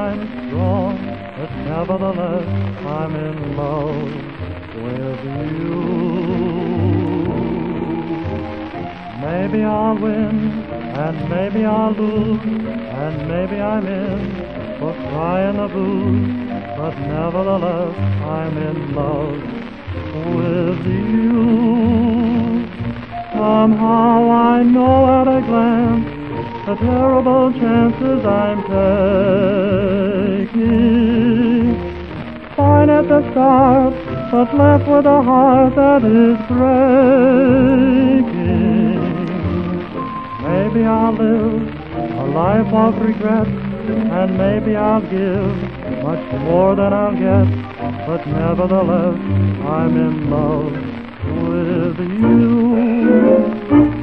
I'm strong, but nevertheless I'm in love with you. Maybe I'll win, and maybe I'll lose, and maybe I'm in for trying the booze, but nevertheless I'm in love with you. Somehow I know at a glance the terrible chances I'm taking. Fine at the start, but left with a heart that is breaking. Maybe I'll live a life of regret, and maybe I'll give much more than I'll get, but nevertheless I'm in love with you.